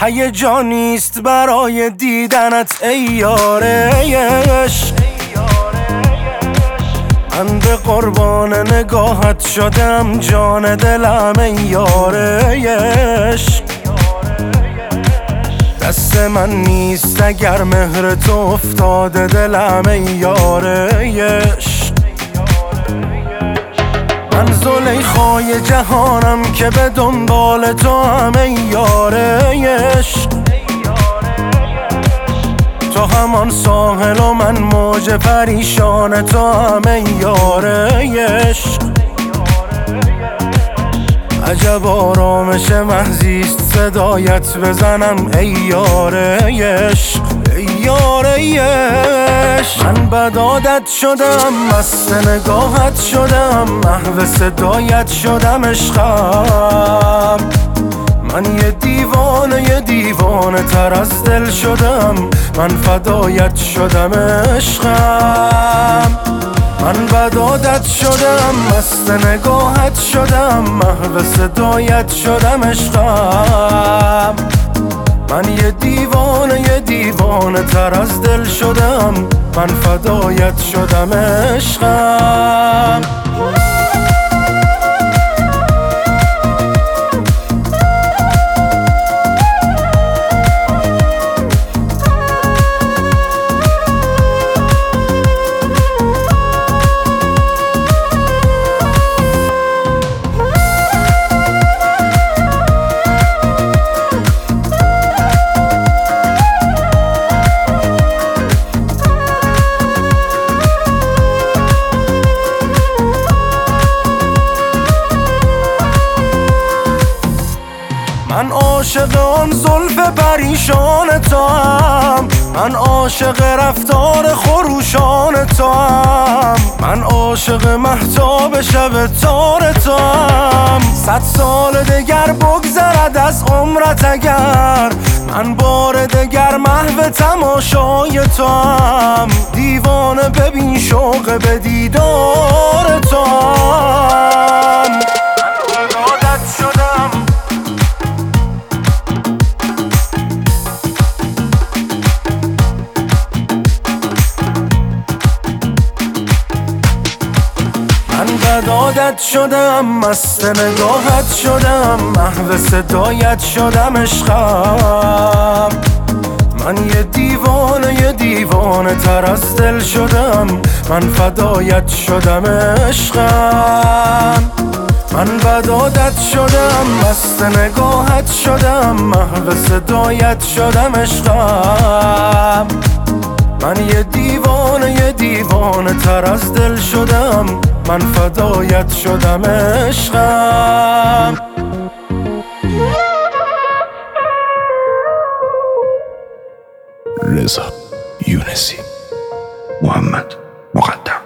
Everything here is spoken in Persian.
هیجان نیست برای دیدنت ای یار عشق. من به قربان نگاهت شدم جان دلم ای یار عشق. دست من نیست اگر مهر تو افتاده دلم ای یار عشق. من زلیخای جهانم که به دنبال تو هم ای یار عشق. تو همان ساحل و من موج پریشان تو هم ای یار عشق. عجب آرامش محضیست صدایت بزنم ای یار عشق. ای یار عشق. من بد عادت شدم مست نگاهت شدم محو صدایت شدم عشقم. من یه دیوانه تر از دل شدم من فدایت شدم عشقم. من بد عادت شدم مست نگاهت شدم محو صدایت شدم عشقم. من یه دیوانه تر از دل شدم من فدایت شدم عشقم. من عاشق آن زلف پریشان تو هم، من عاشق رفتار خروشان تو هم، من عاشق مهتاب شب تار تو هم. 100 سال دگر بگذرد از عمرت اگر من بار دگر محو تماشای تو هم. دیوانه ببین شوق به دیدار تو هم. من عادت شدم بد عادت شدم مست نگاهت شدم محو صدایت شدم عشقم. من یه دیوانه تر از دل شدم من فدایت شدم عشقم. من بد عادت شدم مست نگاهت شدم محو صدایت شدم عشقم. من یه دیوانه تر از دل شدم من فدایت شدم عشقم. رضا یونسی، محمد مقدم.